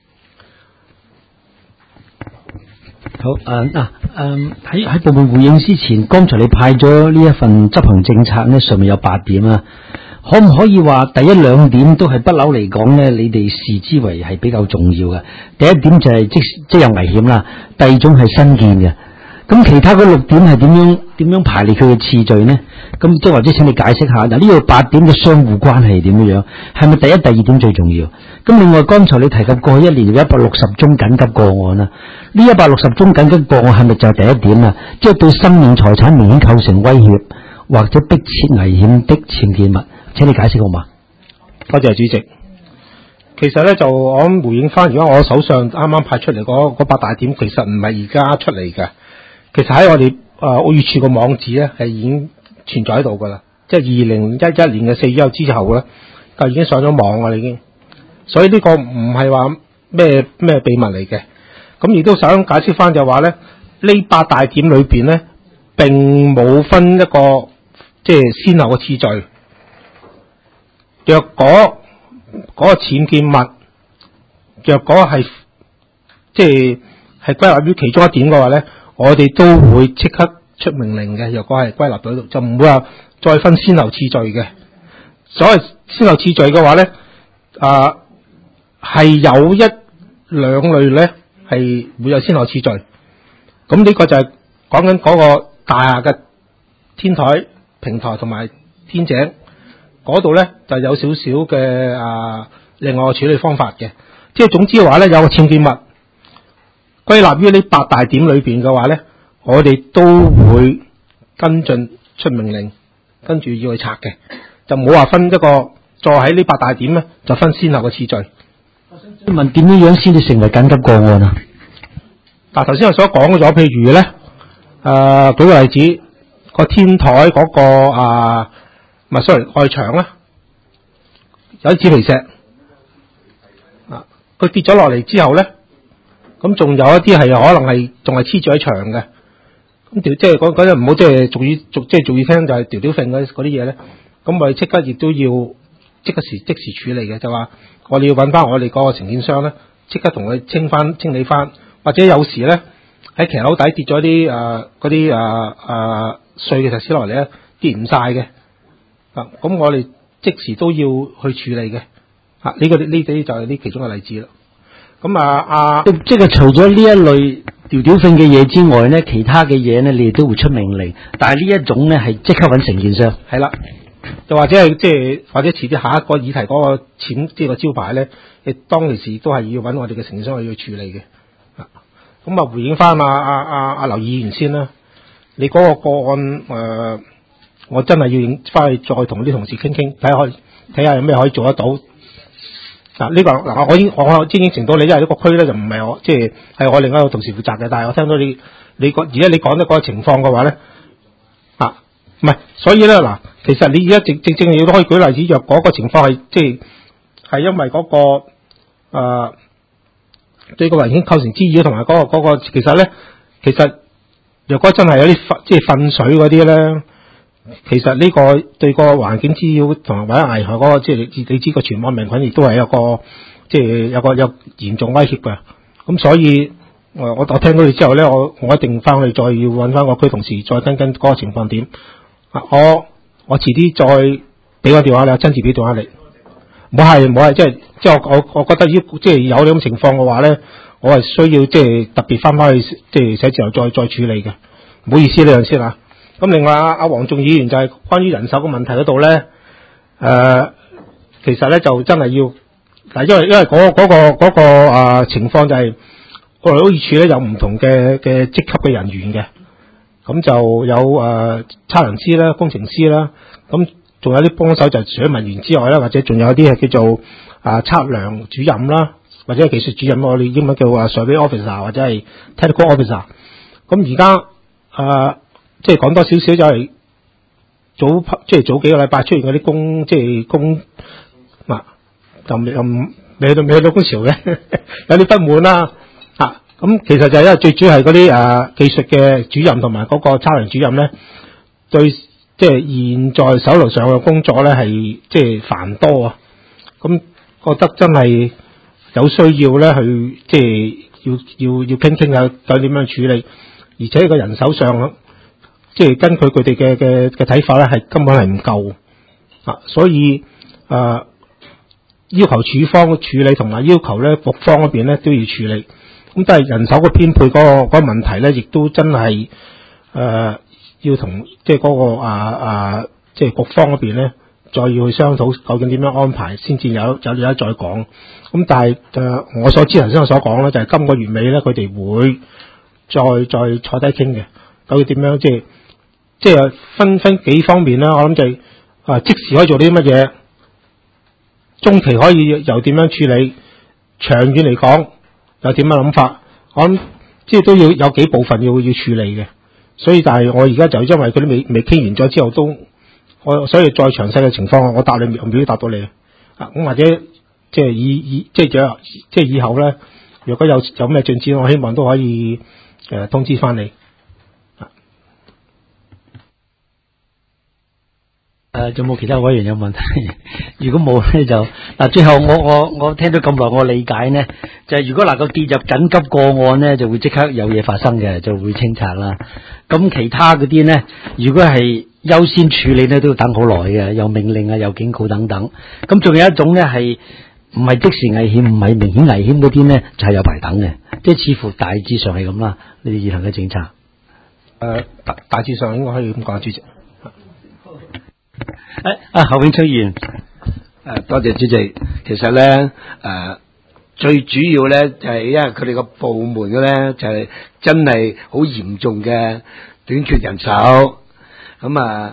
好，誒嗱，誒喺喺部門回應之前，剛才你派咗呢一份執行政策咧，上面有八點啊，可唔可以話第一兩點都係不嬲嚟講咧？你哋視之為係比較重要嘅。第一點就係即即有危險啦，第二種係新建嘅。咁其他嗰六點係點樣點樣排列佢嘅次序呢？咁即係或者請你解釋下嗱，呢個八點嘅相互關係係點樣樣？係咪第一、第二點最重要？咁另外，剛才你提及過去一年有一百六十宗緊急個案啦，呢一百六十宗緊急個案係咪就係第一點啊？即係對生命財產明顯構成威脅或者迫切危險的僭建物？請你解釋好嘛？ 多謝主席。其實咧就我諗回應翻，如果我手上啱啱派出嚟嗰嗰八大點，其實唔係而家出嚟嘅。其實喺我哋誒屋宇署個網址咧係已經存在喺度噶啦，即係二零一一年嘅四月之後咧，就已經上咗網噶啦已經。所以呢個唔係話咩咩秘密嚟嘅。咁亦都想解釋翻就話咧，呢八大點裏邊咧並冇分一個即係先後嘅次序。若果嗰個僭建物，若果係即係係歸納於其中一點嘅話咧，我哋都會即刻出命令嘅。若果係歸納到度，就唔會話再分先後次序嘅。所謂先後次序嘅話咧，啊係有一兩類咧係會有先後次序。咁呢個就係講緊嗰個大廈嘅天台、平台同埋天井嗰度咧，就有少少嘅啊另外嘅處理方法嘅。即係總之嘅話咧，有個僭建物歸納於呢八大點裏邊嘅話咧，我哋都會跟進出命令，跟住要去拆嘅，就冇話分一個再喺呢八大點咧就分先後嘅次序。 我想問點樣樣先至成為緊急個案啊？ 嗱，頭先我所講咗，譬如咧，誒、呃、舉個例子，個天台嗰、那個啊，唔係 sorry 外牆啦，有啲紙皮石啊，佢跌咗落嚟之後咧。咁仲有一啲係可能係仲係黐住喺牆嘅，咁條即係嗰嗰啲唔好即係俗語俗即係俗語聽就係條條揈嗰啲嘢咧，咁我哋即刻亦都要即刻時即時處理嘅，就話我哋要揾翻我哋嗰個承建商咧，即刻同佢清翻清理翻，或者有時咧喺騎樓底跌咗啲誒嗰啲誒誒碎嘅石屎落嚟咧，跌唔晒嘅，啊咁我哋即時都要去處理嘅，啊呢、這個呢啲就係呢其中嘅例子啦。咁啊啊， 即即係除咗呢一類吊吊揈嘅嘢之外咧，其他嘅嘢咧，你哋都會出命令。但係呢一種咧係即刻揾承建商， 係啦，又或者係即係或者遲啲下一個議題嗰個錢即係個招牌咧，亦當其時都係要揾我哋嘅承建商去處理嘅。啊，咁啊回應翻啊啊啊啊劉議員先啦，你嗰個個案誒、呃，我真係要翻去再同啲同事傾傾，睇下睇下有咩可以做得到。嗱呢個嗱我已經我已經應承到你，因為呢個區咧就唔係我即係係我另一個同事負責嘅，但係我聽到你你個而家你講得嗰個情況嘅話咧，啊唔係，所以咧嗱，其實你而家正正正要都可以舉例子，若嗰個情況係即係係因為嗰、嗰個誒、呃、對個環境構成滋擾同埋嗰個嗰、嗰個其實咧其實若果真係有啲即係糞水嗰啲咧。其實呢個對個環境滋擾同埋或者危害嗰、那個，即係你你知個傳播病菌亦都係有個即係有個有嚴重威脅嘅。咁所以我我聽到你之後咧，我我一定翻去再要揾翻個區同事再跟跟嗰個情況點。啊，我我遲啲再俾個電話你，親自俾電話你。冇係冇係，即係即係我我我覺得要即係有呢種情況嘅話咧，我係需要即係特別翻翻去即係寫字樓再再處理嘅。唔好意思呢樣先啊。咁另外阿阿黃仲議員就係關於人手嘅問題嗰度咧，誒、呃，其實咧就真係要，嗱，因為因為嗰、嗰個嗰、嗰個嗰、嗰個啊、呃、情況就係我哋屋宇署咧有唔同嘅嘅職級嘅人員嘅，咁就有誒測量師啦、工程師啦，咁仲有啲幫手就除咗文員之外咧，或者仲有啲係叫做啊測量主任啦，或者係技術主任，我哋英文叫啊 survey officer 或者係 technical officer，咁而家誒。即係講多少少就係早即係早幾個禮拜出現嗰啲工即係工嗱就未咁未去到未去到工潮嘅有啲不滿啦嚇，咁其實就係因為最主要係嗰啲誒技術嘅主任同埋嗰個測量主任咧對即係現在手頭上嘅工作咧係即係繁多啊，咁覺得真係有需要咧去即係要要要傾傾下究竟點樣處理，而且個人手上即係根據佢哋嘅嘅嘅睇法咧係根本係唔夠啊，所以誒、呃、要求處方嘅處理同埋要求咧局方嗰邊咧都要處理，咁但係人手嘅編配嗰、那個嗰、那個問題咧，亦都真係誒、呃、要同即係嗰個啊啊即係局方嗰邊咧，再要去商討究竟點樣安排，先至有有有得再講。咁但係誒、呃、我所知頭先我所講咧，就係、是、今個月尾咧，佢哋會再再坐低傾嘅，究竟點樣即係即係分分幾方面啦。我諗就係、是、啊即時可以做啲乜嘢，中期可以又點樣處理，長遠嚟講有點樣諗法，我諗即係都要有幾部分要要處理嘅。所以但係我而家就因為佢都未未傾完咗之後都，我所以再詳細嘅情況我答你唔表答到你啊。咁或者即係以以即係即係以後咧，如果有有咩進展，我希望都可以誒、呃、通知翻你。 誒，仲冇其他委員有問題？如果冇咧就嗱，最後我我我聽到咁耐，我理解呢，就係如果能夠跌入緊急個案呢，就會即刻有嘢發生嘅，就會清拆啦。咁其他嗰啲呢，如果係優先處理呢，都要等好耐嘅，有命令啊，有警告等等。咁仲有一種呢，係唔係即時危險，唔係明顯危險嗰啲呢，就係、是、有排等嘅，即係似乎大致上係咁啦。你哋現行嘅政策，誒、 呃、大大致上應該可以咁講，主席。 誒啊，侯永昌議員， 誒多謝主席。其實咧誒、呃、最主要咧就係、是、因為佢哋個部門嘅咧就係、是、真係好嚴重嘅短缺人手。咁啊，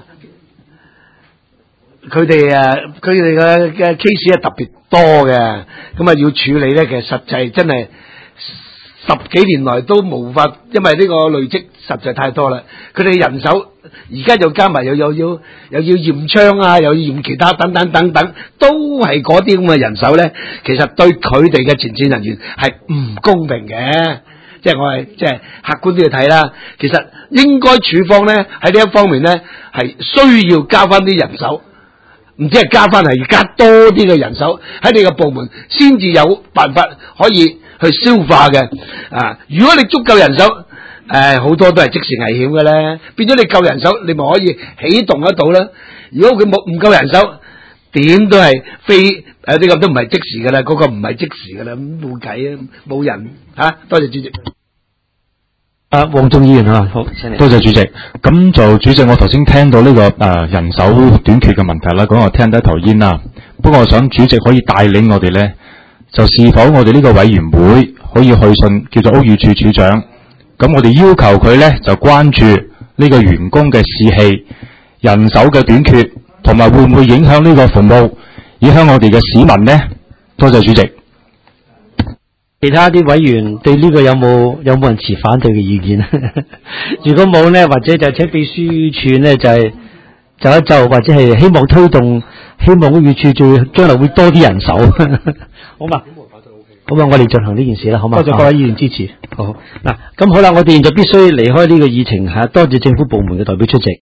佢哋誒佢哋嘅嘅 case 係特別多嘅。咁啊要處理咧，其實實際真係十幾年來都無法，因為呢個累積實在太多啦。佢哋人手。而家又加埋又又要又要驗槍啊，又要驗其他等等等等，都係嗰啲咁嘅人手咧。其實對佢哋嘅前線人員係唔公平嘅，即係我係即係客觀啲去睇啦。其實應該處方咧喺呢一方面咧係需要加翻啲人手，唔知係加翻係加多啲嘅人手喺你個部門，先至有辦法可以去消化嘅。啊，如果你足夠人手。誒，好、呃、多都係即時危險嘅咧，變咗你夠人手，你咪可以起動得到啦。如果佢冇唔夠人手，點都係非誒呢個都唔係即時噶啦，嗰、那個唔係即時噶啦，咁冇計啊，冇人吓。多謝主席。 啊，黃仲議員啊，好， 多謝主席。咁就主席，我頭先聽到呢、這個誒、呃、人手短缺嘅問題啦，咁我聽得一頭煙啦。不過我想主席可以帶領我哋咧，就是否我哋呢個委員會可以去信叫做屋宇署署長。咁我哋要求佢咧就關注呢個員工嘅士氣、人手嘅短缺，同埋會唔會影響呢個服務，影響我哋嘅市民呢？多謝主席。 其他啲委員對呢個有冇有冇人持反對嘅意見？如果冇呢，或者就請秘書處呢，就係就一就，或者係希望推動，希望屋宇署最將來會多啲人手，好嘛？好嘛，我哋進行呢件事啦，好嘛？ 多謝各位議員支持。 好嗱，咁好啦，我哋現在必須離開呢個議程吓，多謝政府部門嘅代表出席。